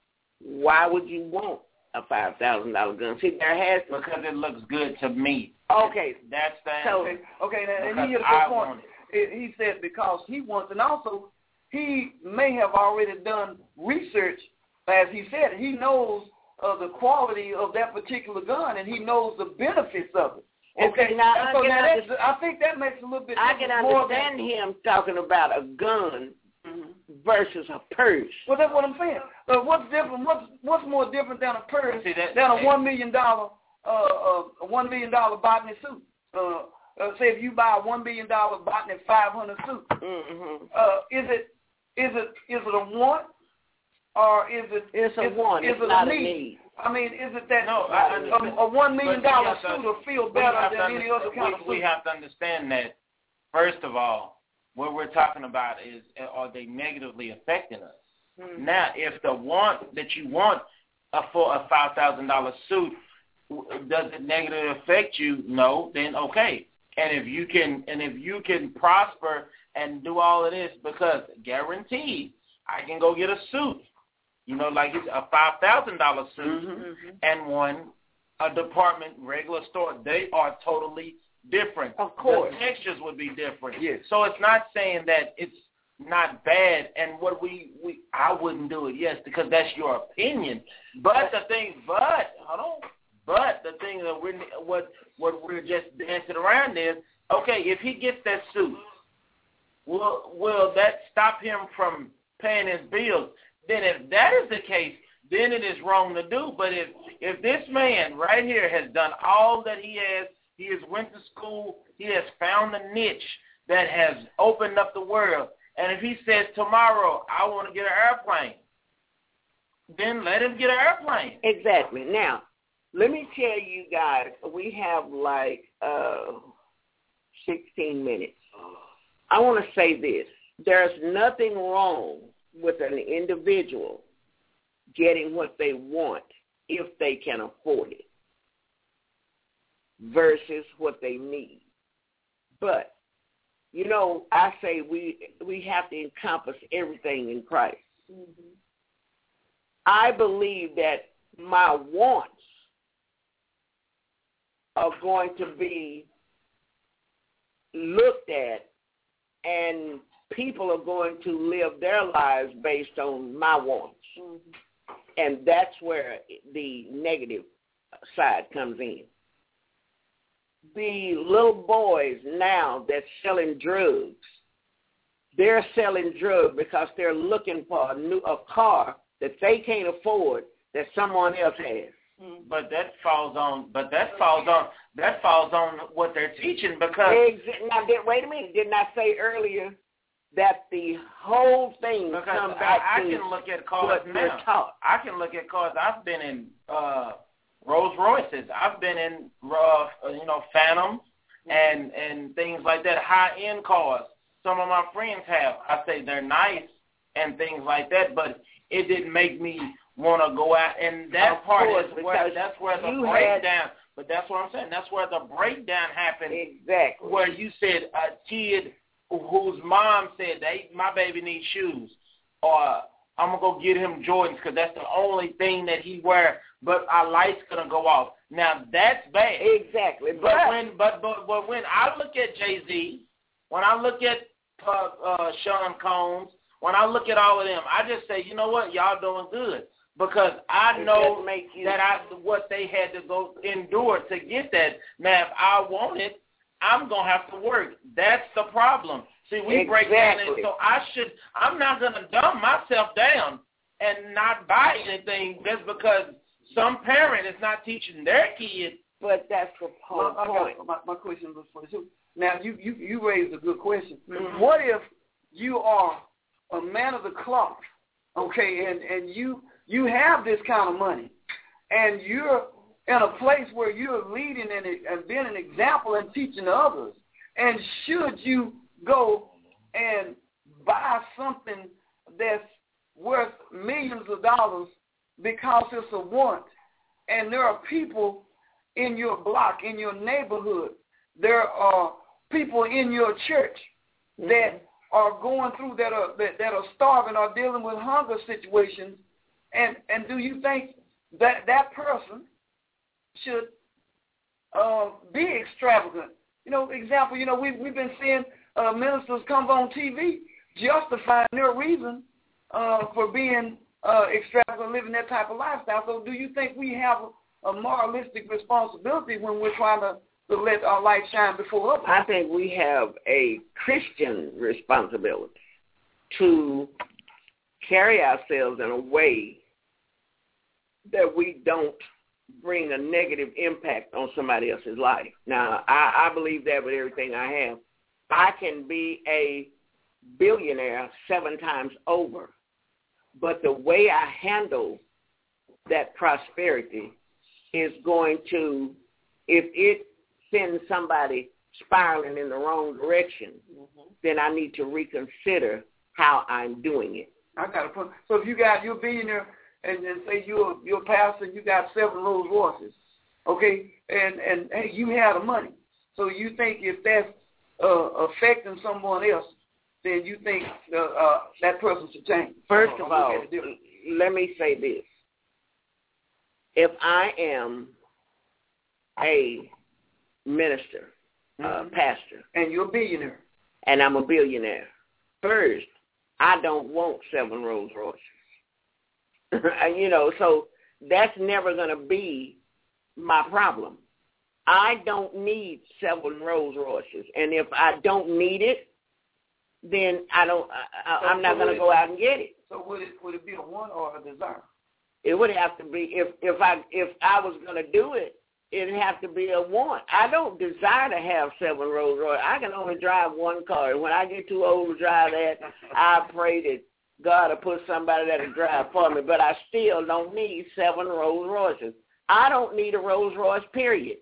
Why would you want a five thousand dollars gun? See, there has to because it looks good to me. Okay, That's the so answer. Okay, now, and Because he hit I the point. want It, he said because he wants, and also he may have already done research. As he said, he knows uh, the quality of that particular gun, and he knows the benefits of it. Okay, Okay, now and I so can now understand- that's, I think that makes a little bit I can more understand than, him talking about a gun Mhm. versus a purse. Well, that's what I'm saying. But what's different? What's what's more different than a purse See, that- than a hey. one million dollar uh, uh, a one million dollar botany suit? Uh, uh, say if you buy a one million dollar botany five hundred suit, Mm-hmm. uh, is it is it is it a want or is it It's a is, want. Is It's it not a a need? need. I mean, is it that No, I a, understand. a one million But dollar we have to- suit will feel we better have than to any other understand- kind of we, suit? we have to understand that, first of all, what we're talking about is, are they negatively affecting us? Hmm. Now, if the want that you want a for a five thousand dollar suit, w- does it negatively affect you? No, then okay. And if you can, and if you can prosper and do all of this, because guaranteed, I can go get a suit. You know, like it's a five thousand dollar suit Mm-hmm. and one a department regular store. They are totally different. Of course. The textures would be different. Yes. So it's not saying that it's not bad, and what we, we I wouldn't do it, yes, because that's your opinion. But the thing, but hold on, but the thing that we're what what we're just dancing around is, okay, if he gets that suit, will will that stop him from paying his bills? Then if that is the case, then it is wrong to do. But if if this man right here has done all that he has, he has went to school, he has found the niche that has opened up the world. And if he says tomorrow, I want to get an airplane, then let him get an airplane. Exactly. Now, let me tell you guys, we have like uh, sixteen minutes. I want to say this. There's nothing wrong with an individual getting what they want if they can afford it versus what they need. But, you know, I say we we have to encompass everything in Christ. Mm-hmm. I believe that my wants are going to be looked at, and people are going to live their lives based on my wants. Mm-hmm. And that's where the negative side comes in. The little boys now that's selling drugs, they're selling drugs because they're looking for a new a car that they can't afford that someone else has. But that falls on. But that falls on. That falls on what they're teaching because. Exactly. Now, did, wait a minute. Didn't I say earlier that the whole thing comes back I, I to can look at cars what now. you're taught? I can look at cars. I've been in uh, Rolls Royces. I've been in uh, you know Phantoms and and things like that. High end cars. Some of my friends have. I say they're nice and things like that, but it didn't make me want to go out, and that of part course, is where that's where the breakdown. Had, but that's what I'm saying. That's where the breakdown happened. Exactly. Where you said a kid whose mom said, "Hey, my baby needs shoes," or "I'm gonna go get him Jordans because that's the only thing that he wear." But our light's gonna go off. Now that's bad. Exactly. But, but when but, but but when I look at Jay-Z, when I look at uh, uh, Sean Combs, when I look at all of them, I just say, you know what, y'all doing good. Because I know that I what they had to go endure to get that. Now, if I want it, I'm going to have to work. That's the problem. See, we exactly. break down it, so I should, I'm not going to dumb myself down and not buy anything just because some parent is not teaching their kid. But that's the whole my, point. My, my question was for you. Now, you, you, you raised a good question. Mm-hmm. What if you are a man of the cloth, okay, and, and you you have this kind of money, and you're in a place where you're leading and, and being an example and teaching others, and should you go and buy something that's worth millions of dollars because it's a want, and there are people in your block, in your neighborhood, there are people in your church that are going through that are that, that are starving or dealing with hunger situations, and and do you think that that person should uh, be extravagant? You know, example, you know, we we've been seeing uh, ministers come on T V justifying their reason uh, for being uh, extravagant, living that type of lifestyle. So, do you think we have a, a moralistic responsibility when we're trying to to let our light shine before others? I think we have a Christian responsibility to carry ourselves in a way that we don't bring a negative impact on somebody else's life. Now, I, I believe that with everything I have. I can be a billionaire seven times over, but the way I handle that prosperity is going to, if it send somebody spiraling in the wrong direction, mm-hmm. then I need to reconsider how I'm doing it. I got a point. So if you got, you're a billionaire, and, and say you're, you're a pastor, and you got seven Rolls Royces, okay, and, and hey, you have the money. So you think if that's uh, affecting someone else, then you think uh, uh, that person should change? First of all, let me say this. If I am a minister, uh, mm-hmm. pastor. And you're a billionaire. And I'm a billionaire. First, I don't want seven Rolls Royces. you know, so that's never going to be my problem. I don't need seven Rolls Royces. And if I don't need it, then I don't, I, so, I'm not so going to go out and get it. So would it, would it be a want or a desire? It would have to be, if, if I if I was going to do it, it'd have to be a want. I don't desire to have seven Rolls Royces. I can only drive one car. When I get too old to drive that, I pray that God will put somebody that'll drive for me. But I still don't need seven Rolls Royces. I don't need a Rolls Royce, period.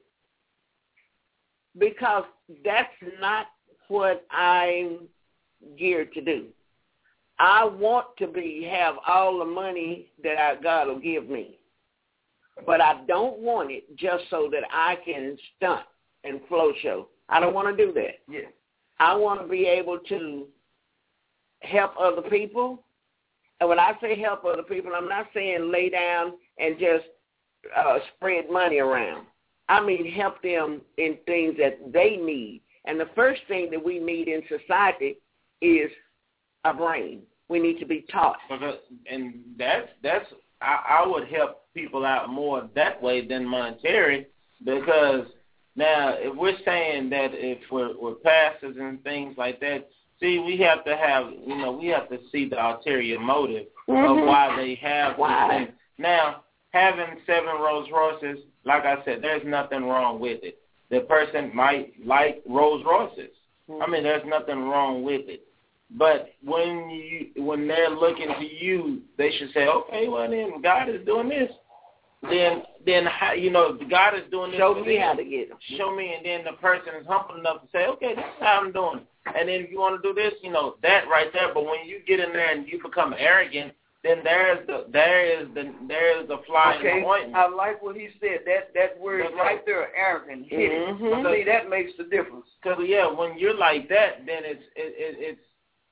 Because that's not what I'm geared to do. I want to be have all the money that I, God will give me. But I don't want it just so that I can stunt and flow show. I don't want to do that. Yeah. I want to be able to help other people. And when I say help other people, I'm not saying lay down and just uh, spread money around. I mean help them in things that they need. And the first thing that we need in society is a brain. We need to be taught. And that's, that's I, I would help people out more that way than monetary, because now if we're saying that if we're, we're pastors and things like that, see, we have to have, you know, we have to see the ulterior motive mm-hmm. of why they have why? these things. Now, having seven Rolls Royces, like I said, there's nothing wrong with it. The person might like Rolls Royces. Mm-hmm. I mean, there's nothing wrong with it. But when you when they're looking to you, they should say, okay, well then God is doing this. Then then how, you know God is doing this. Show me how to get them. Show me, and then the person is humble enough to say, okay, this is how I'm doing. And then if you want to do this, you know that right there. But when you get in there and you become arrogant, then there's the there is the there is the fly okay. in the ointment. I like what he said. That that word That's right there, arrogant, hit mm-hmm. it. See, that makes the difference. Because yeah, when you're like that, then it's it, it, it's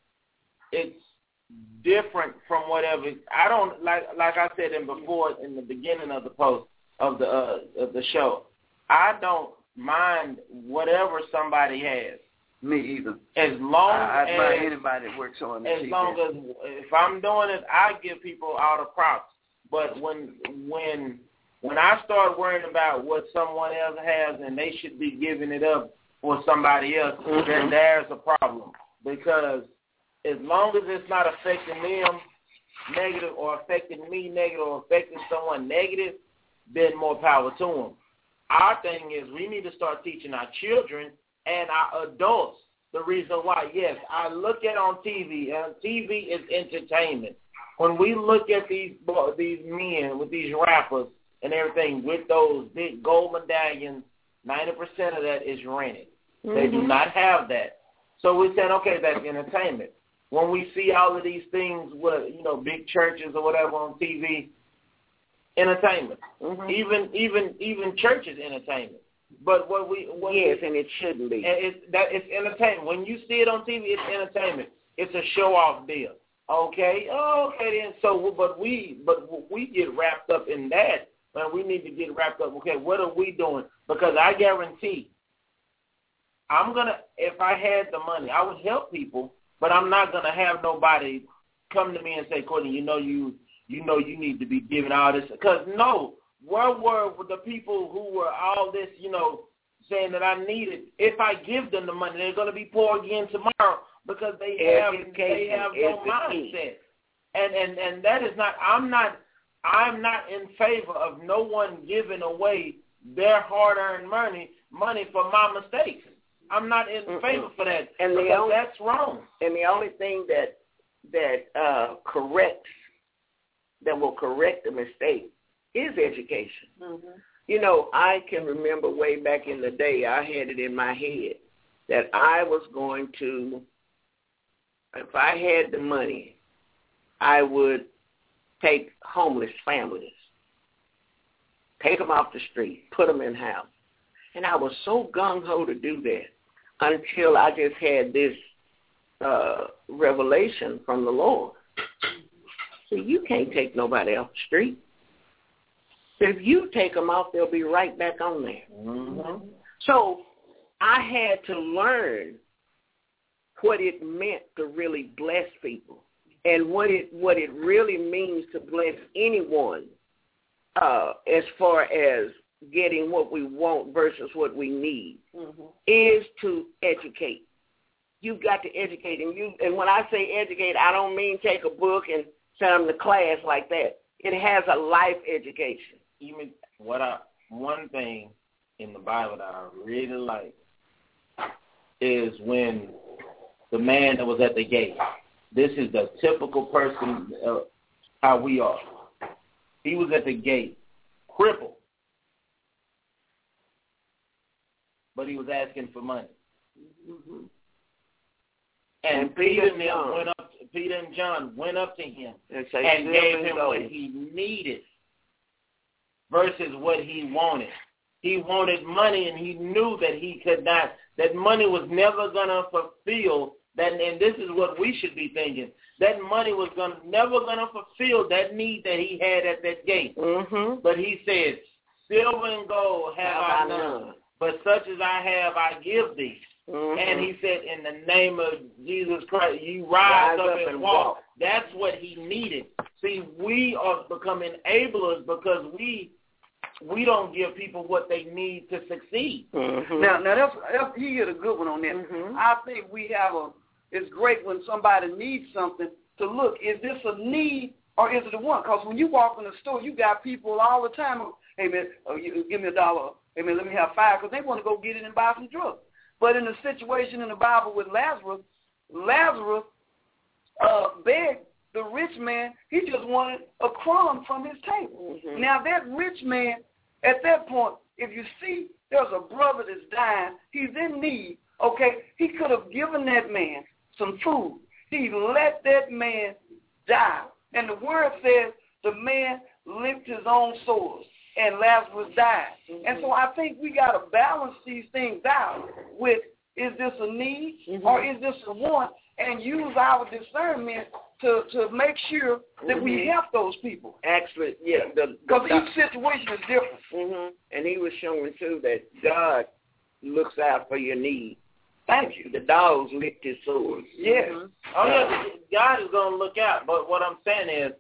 it's different from whatever. I don't like like I said in before in the beginning of the post of the uh, of the show. I don't mind whatever somebody has. Me either. As long I, I as admire anybody that works on it. As long as if I'm doing it, I give people all the props. But when when when I start worrying about what someone else has and they should be giving it up for somebody else, mm-hmm. then there's a problem. Because as long as it's not affecting them negative or affecting me negative or affecting someone negative, then more power to them. Our thing is we need to start teaching our children and our adults the reason why. Yes, I look at on T V, and T V is entertainment. When we look at these these men with these rappers and everything with those big gold medallions, ninety percent of that is rented. Mm-hmm. They do not have that. So we're saying, okay, that's entertainment. When we see all of these things with, you know, big churches or whatever on T V, entertainment. Mm-hmm. Even even even churches entertainment. But what we what yes, we, and it shouldn't be. And it's that it's entertainment. When you see it on T V, it's entertainment. It's a show off deal. Okay, oh, okay then. So, but we but we get wrapped up in that. But we need to get wrapped up. Okay, what are we doing? Because I guarantee, I'm gonna if I had the money, I would help people. But I'm not gonna have nobody come to me and say, Courtney, you know you you know you need to be giving all this. Because no, where were the people who were all this, you know, saying that I needed? If I give them the money, they're gonna be poor again tomorrow because they have they have no mindset. And and and that is not. I'm not. I'm not in favor of no one giving away their hard-earned money money for my mistakes. I'm not in Mm-mm. favor for that, and because only, that's wrong. And the only thing that that uh, corrects, that will correct the mistake is education. Mm-hmm. You know, I can remember way back in the day, I had it in my head that I was going to, if I had the money, I would take homeless families, take them off the street, put them in house. And I was so gung-ho to do that until I just had this uh, revelation from the Lord. So you can't take nobody off the street. If you take them off, they'll be right back on there. Mm-hmm. So I had to learn what it meant to really bless people and what it what it really means to bless anyone uh, as far as getting what we want versus what we need, mm-hmm. is to educate. You've got to educate. And you. And when I say educate, I don't mean take a book and send them to class like that. It has a life education. Even what I one thing in the Bible that I really like is when the man that was at the gate. This is the typical person, uh, how we are. He was at the gate, crippled, but he was asking for money. Mm-hmm. And, and Peter, Peter, and went up, Peter and John went up to him and, say, and gave him what he needed versus what he wanted. He wanted money, and he knew that he could not, that money was never going to fulfill that, and this is what we should be thinking. That money was gonna, never going to fulfill that need that he had at that gate. Mm-hmm. But he said, silver and gold have, have I none, none, but such as I have I give thee. Mm-hmm. And he said, in the name of Jesus Christ, you rise, rise up, up and, and walk. walk. That's what he needed. See, we are becoming enablers because we we don't give people what they need to succeed. Mm-hmm. Now, now that's, that's, he hit a good one on that. Mm-hmm. I think we have a, it's great when somebody needs something to look, is this a need or is it the one? Because when you walk in the store, you got people all the time, hey, man, oh, you, give me a dollar. Hey, man, let me have five, because they want to go get it and buy some drugs. But in the situation in the Bible with Lazarus, Lazarus uh, begged the rich man. He just wanted a crumb from his table. Mm-hmm. Now, that rich man, at that point, if you see there's a brother that's dying, he's in need, okay, he could have given that man some food. He let that man die. And the word says the man licked his own sores, and Lazarus died. Mm-hmm. And so I think we got to balance these things out with, is this a need mm-hmm. or is this a want, and use our discernment to, to make sure that mm-hmm. we help those people. Actually, yeah. Because each situation is different. Mm-hmm. And he was showing, too, that God looks out for your needs. Thank you. The dogs licked his sores. Yes. Mm-hmm. Oh, yeah, God is going to look out. But what I'm saying is,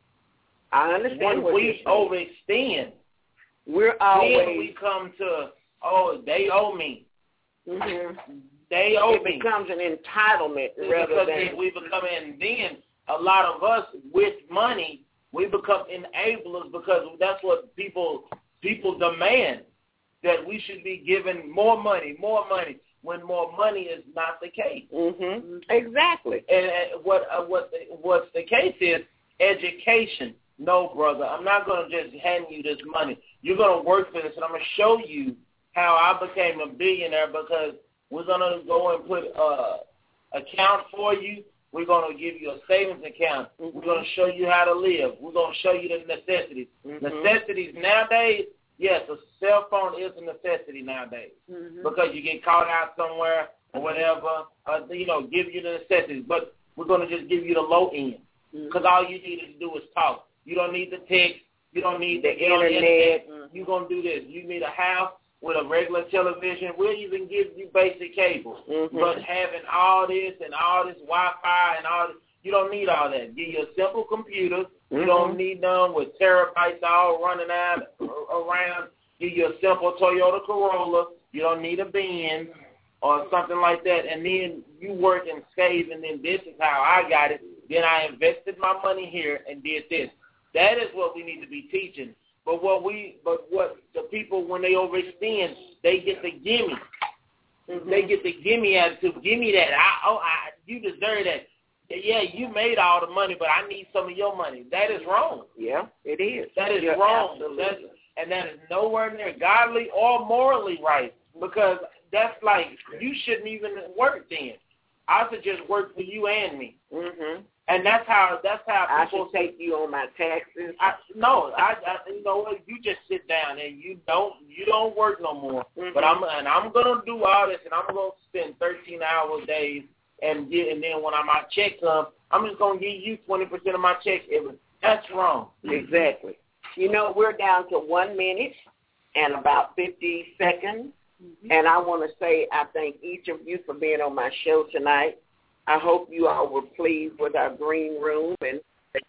I understand when we overextend, we're always, then we come to, oh, they owe me. Mm-hmm. They owe it me. It becomes an entitlement rather because than... we become, and then a lot of us with money, we become enablers because that's what people people demand, that we should be given more money, more money, when more money is not the case. Mm-hmm. Exactly. And, and what uh, what the, what's the case is education. No, brother, I'm not going to just hand you this money. You're going to work for this, and I'm going to show you how I became a billionaire, because we're going to go and put uh, account for you. We're going to give you a savings account. Mm-hmm. We're going to show you how to live. We're going to show you the necessities. Mm-hmm. Necessities nowadays, yes, a cell phone is a necessity nowadays mm-hmm. because you get caught out somewhere or whatever, uh, you know, give you the necessities. But we're going to just give you the low end because mm-hmm. all you need to do is talk. You don't need the text. You don't need the, the internet. internet. Mm-hmm. You're going to do this. You need a house with a regular television. We'll even give you basic cable. Mm-hmm. But having all this and all this Wi-Fi and all this, you don't need all that. Give you a simple computer. Mm-hmm. You don't need none with terabytes all running out around. Give you a simple Toyota Corolla. You don't need a Benz or something like that. And then you work and save, and then this is how I got it. Then I invested my money here and did this. That is what we need to be teaching. But what we, but what the people, when they overextend, they get the gimme. Mm-hmm. They get the gimme attitude. Give me that. I, oh, I, you deserve that. Yeah, you made all the money, but I need some of your money. That is wrong. Yeah, it is. That is You're wrong. That's, and that is nowhere near godly or morally right, because that's like, you shouldn't even work then. I should just work for you and me. Mm-hmm. And that's how that's how people I should take you on my taxes. I, no, I, I you know what? You just sit down and you don't you don't work no more. Mm-hmm. But I'm and I'm gonna do all this, and I'm gonna spend thirteen hour days, and get, and then when my check comes, I'm just gonna give you twenty percent of my check. Every, that's wrong. Exactly. You know, we're down to one minute and about fifty seconds, mm-hmm. and I want to say I thank each of you for being on my show tonight. I hope you all were pleased with our green room and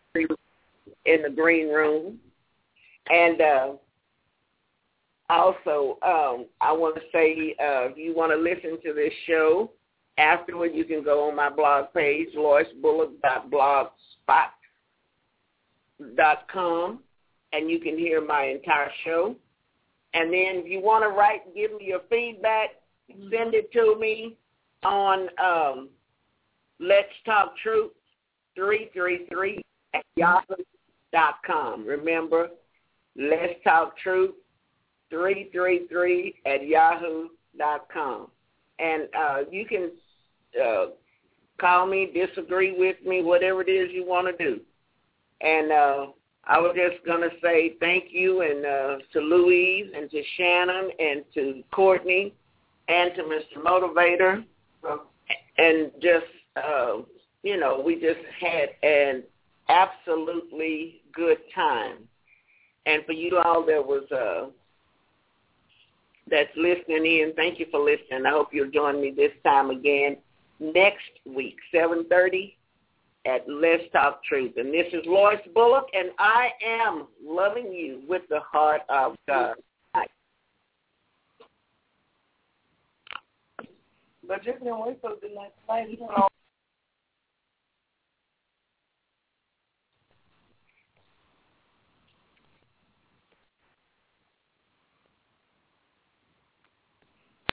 in the green room. And uh, also, um, I want to say, uh, if you want to listen to this show, afterward you can go on my blog page, lois bullock dot blogspot dot com, and you can hear my entire show. And then if you want to write, give me your feedback, send it to me on um, Let's Talk Truth three three three at yahoo dot com. Remember, Let's Talk Truth three three three at yahoo dot com. And uh, you can uh, call me, disagree with me, whatever it is you want to do. And uh, I was just going to say thank you and uh, to Louise and to Shannon and to Courtney and to Mister Motivator. And just, uh, you know, we just had an absolutely good time. And for you all that was uh, that's listening in, thank you for listening. I hope you'll join me this time again next week, seven thirty at Let's Talk Truth. And this is Lois Bullock, and I am loving you with the heart of God. But just don't wait for the night.